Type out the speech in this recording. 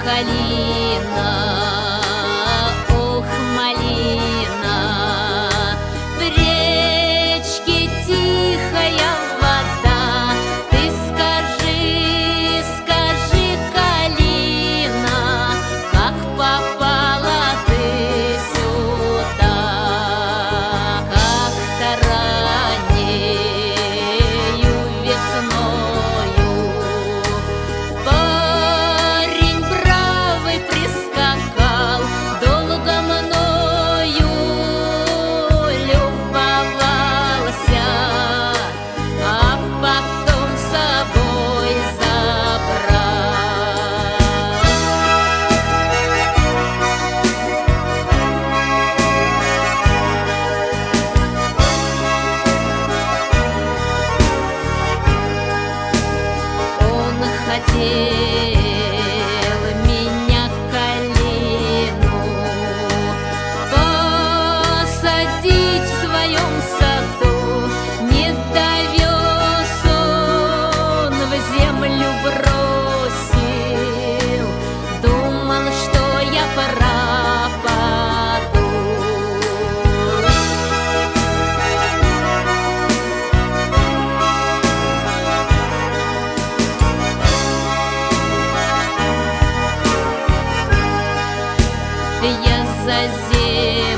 калина, ох, малина, в речке тихая вода. Ты скажи, скажи, калина, как попала ты сюда? Как-то раннею весною парень бравый прискакал, долго мною любовался, а потом с собой забрал. Он хотел меня, калину, посадить в своем саду. Не довез он, в землю бросил, думал, что я пропаду. Я за землю